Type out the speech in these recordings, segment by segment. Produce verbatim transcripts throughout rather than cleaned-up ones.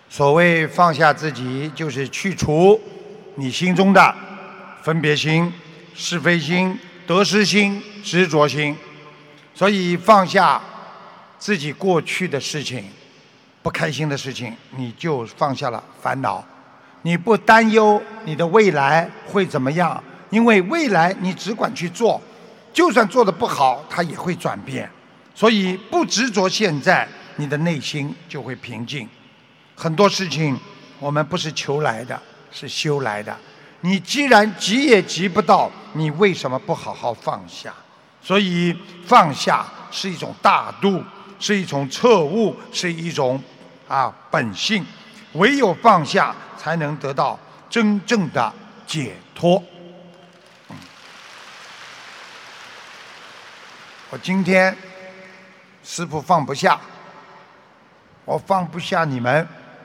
所谓放下自己，就是去除你心中的分别心、是非心、得失心、执着心。所以放下自己过去的事情、不开心的事情，你就放下了烦恼。你不担忧你的未来会怎么样，因为未来你只管去做，就算做得不好，它也会转变。所以不执着现在，你的内心就会平静。很多事情我们不是求来的，是修来的。你既然急也急不到，你为什么不好好放下？所以放下是一种大度，是一种彻悟，是一种啊本性。唯有放下，才能得到真正的解脱。我今天师父放不下，我放不下你们。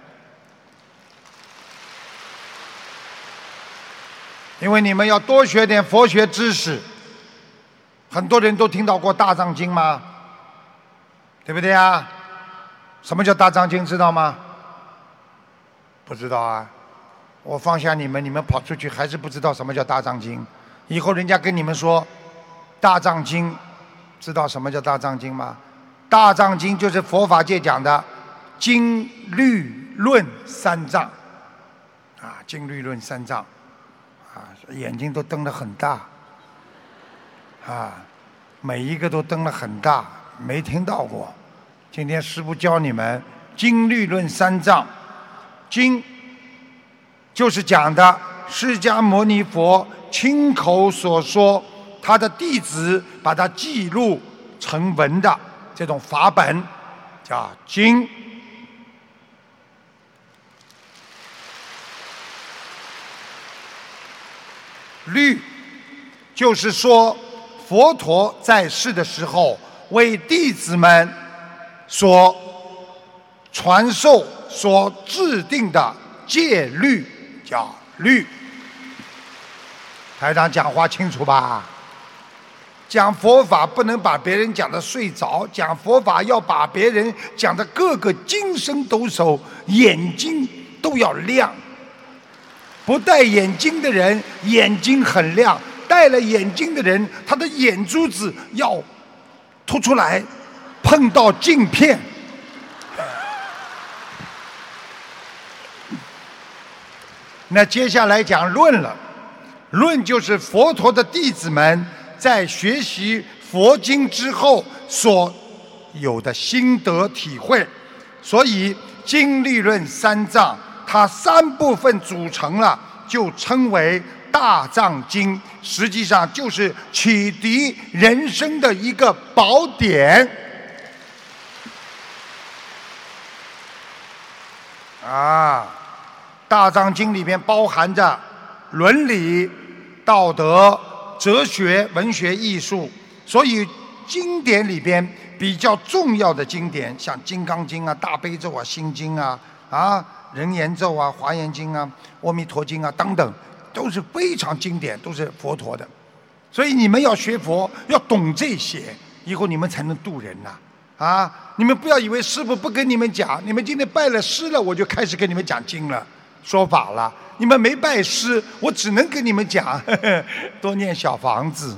因为你们要多学点佛学知识。很多人都听到过大藏经吗？对不对啊？什么叫大藏经知道吗？不知道啊。我放下你们，你们跑出去还是不知道什么叫大藏经。以后人家跟你们说大藏经，知道什么叫大藏经吗？大藏经就是佛法界讲的经律论三藏啊，经律论三藏啊，眼睛都瞪得很大啊，每一个都瞪得很大，没听到过。今天师父教你们经律论三藏。经就是讲的释迦牟尼佛亲口所说，他的弟子把它记录成文的这种法本，叫经。律就是说佛陀在世的时候为弟子们所传授、所制定的戒律，叫律。台长讲话清楚吧？讲佛法不能把别人讲得睡着，讲佛法要把别人讲得个个精神抖擞，眼睛都要亮。不戴眼镜的人眼睛很亮，戴了眼镜的人他的眼珠子要凸出来，碰到镜片。那接下来讲论了，论就是佛陀的弟子们在学习佛经之后所有的心得体会。所以经律论三藏它三部分组成了，就称为大藏经，实际上就是启迪人生的一个宝典啊。大藏经里面包含着伦理、道德、哲学、文学、艺术，所以经典里边比较重要的经典，像《金刚经》啊、大悲咒啊、心经啊、啊人言咒啊、华严经啊、阿弥陀经啊等等，都是非常经典，都是佛陀的。所以你们要学佛，要懂这些，以后你们才能度人呐、啊！啊，你们不要以为师父不跟你们讲，你们今天拜了师了，我就开始跟你们讲经了。说法了，你们没拜师，我只能跟你们讲，呵呵，多念小房子。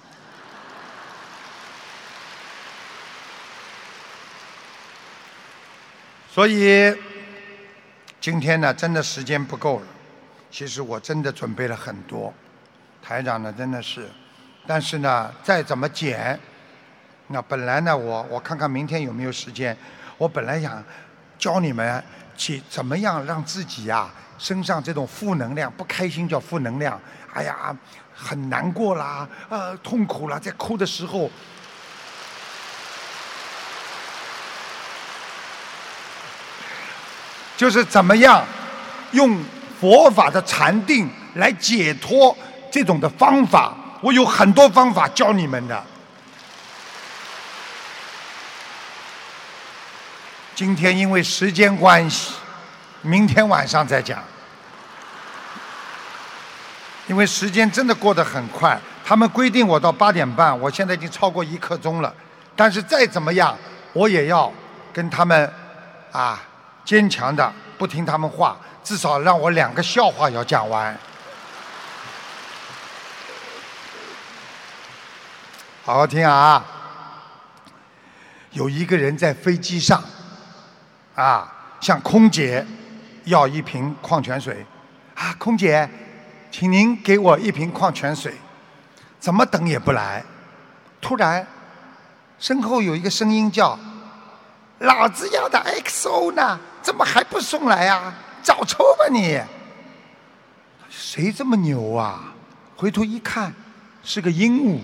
所以今天呢，真的时间不够了。其实我真的准备了很多，台长呢真的是，但是呢，再怎么减，那本来呢，我我看看明天有没有时间，我本来想教你们去怎么样让自己呀、啊。身上这种负能量，不开心叫负能量，哎呀，很难过啦，呃，痛苦啦，在哭的时候，就是怎么样用佛法的禅定来解脱这种的方法，我有很多方法教你们的。今天因为时间关系，明天晚上再讲，因为时间真的过得很快。他们规定我到八点半，我现在已经超过一刻钟了。但是再怎么样，我也要跟他们啊坚强的不听他们话，至少让我两个笑话要讲完。好好听啊！有一个人在飞机上，啊，向空姐要一瓶矿泉水。啊，空姐，请您给我一瓶矿泉水。怎么等也不来。突然，身后有一个声音叫：“老子要的 X O 呢？怎么还不送来啊？找抽吧你！”谁这么牛啊？回头一看，是个鹦鹉。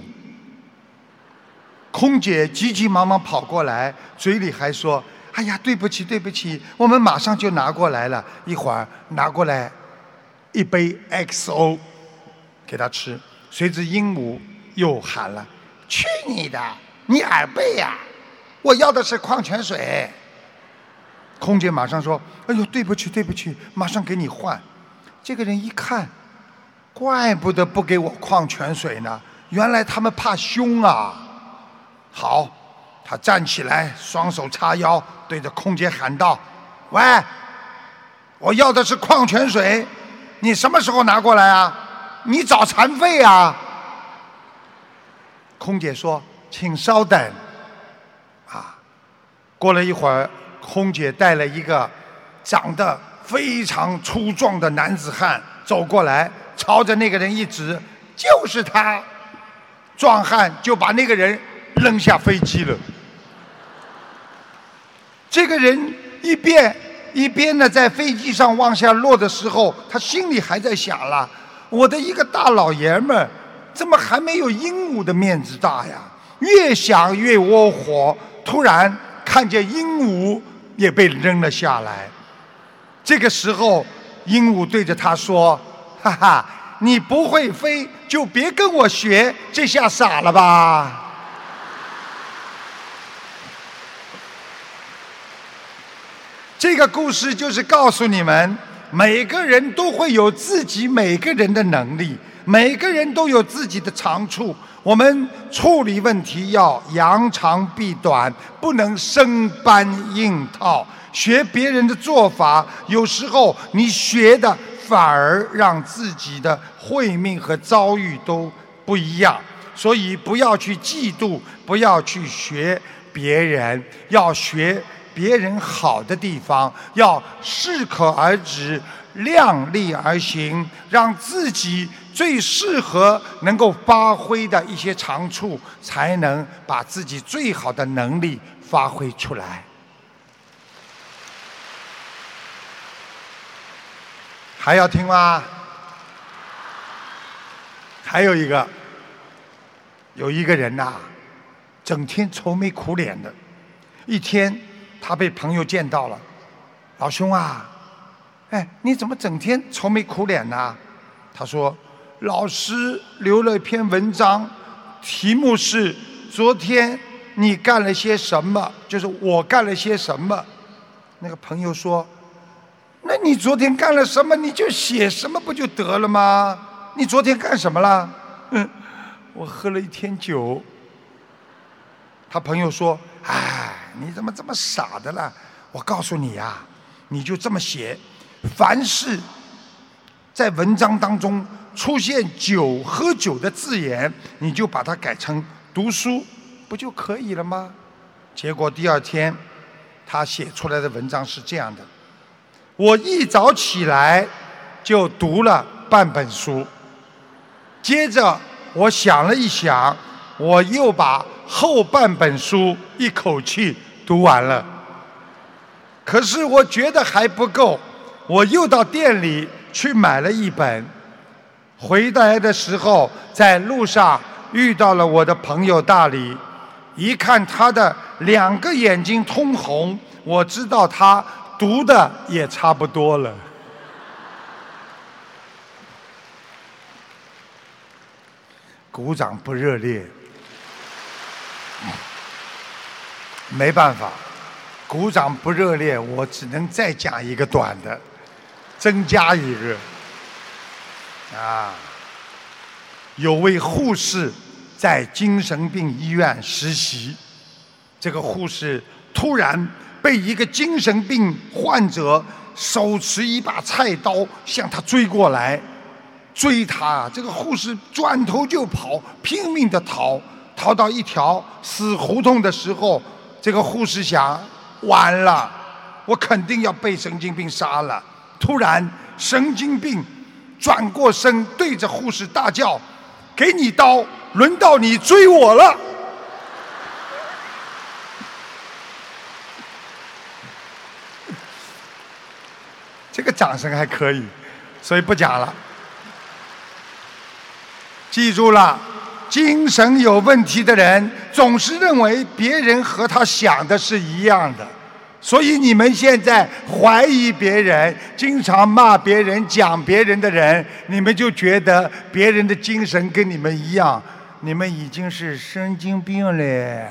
空姐急急忙忙跑过来，嘴里还说：“哎呀，对不起，对不起，我们马上就拿过来了。”一会儿拿过来一杯 X O 给他吃。随之鹦鹉又喊了：“去你的，你耳背呀！我要的是矿泉水。”空姐马上说：“哎呦，对不起，对不起，马上给你换。”这个人一看，怪不得不给我矿泉水呢，原来他们怕凶啊！好，他站起来，双手叉腰，对着空姐喊道：“喂，我要的是矿泉水，你什么时候拿过来啊？你找残废啊？”空姐说：“请稍等。”啊，过了一会儿，空姐带了一个长得非常粗壮的男子汉走过来，朝着那个人一指：“就是他！”壮汉就把那个人扔下飞机了。这个人一边一边呢在飞机上往下落的时候，他心里还在想了：我的一个大老爷们儿，怎么还没有鹦鹉的面子大呀？越想越窝火，突然看见鹦鹉也被扔了下来。这个时候，鹦鹉对着他说：“哈哈，你不会飞，就别跟我学，这下傻了吧？”这个故事就是告诉你们，每个人都会有自己每个人的能力，每个人都有自己的长处。我们处理问题要扬长避短，不能生搬硬套，学别人的做法，有时候你学的反而让自己的慧命和遭遇都不一样。所以不要去嫉妒，不要去学别人，要学别人好的地方，要适可而止，量力而行，让自己最适合能够发挥的一些长处，才能把自己最好的能力发挥出来。还要听吗？还有一个，有一个人呐、啊，整天愁眉苦脸的，一天他被朋友见到了，老兄啊，哎，你怎么整天愁眉苦脸呢？他说，老师留了一篇文章，题目是昨天你干了些什么，就是我干了些什么。那个朋友说，那你昨天干了什么你就写什么不就得了吗？你昨天干什么了？嗯，我喝了一天酒。他朋友说，哎，你怎么这么傻的了？我告诉你呀、啊，你就这么写，凡是在文章当中出现酒喝酒的字眼，你就把它改成读书，不就可以了吗？结果第二天他写出来的文章是这样的，我一早起来就读了半本书，接着我想了一想，我又把后半本书一口气读完了。可是我觉得还不够，我又到店里去买了一本。回来的时候，在路上遇到了我的朋友大李，一看他的两个眼睛通红，我知道他读的也差不多了。鼓掌不热烈，没办法，鼓掌不热烈，我只能再讲一个短的，增加一个。啊，有位护士在精神病医院实习，这个护士突然被一个精神病患者手持一把菜刀向他追过来，追他，这个护士转头就跑，拼命的逃，逃到一条死胡同的时候，这个护士想，完了，我肯定要被神经病杀了。突然，神经病转过身，对着护士大叫：“给你刀，轮到你追我了！”这个掌声还可以，所以不讲了。记住了，精神有问题的人总是认为别人和他想的是一样的，所以你们现在怀疑别人，经常骂别人、讲别人的人，你们就觉得别人的精神跟你们一样，你们已经是神经病了。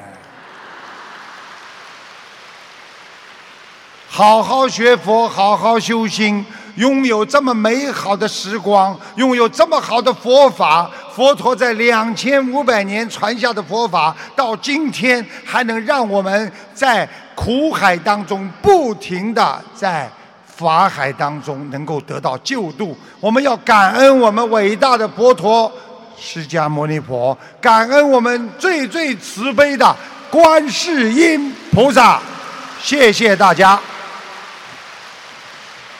好好学佛，好好修心，拥有这么美好的时光，拥有这么好的佛法，佛陀在两千五百年传下的佛法，到今天还能让我们在苦海当中不停地在法海当中能够得到救度。我们要感恩我们伟大的佛陀释迦牟尼佛，感恩我们最最慈悲的观世音菩萨。谢谢大家。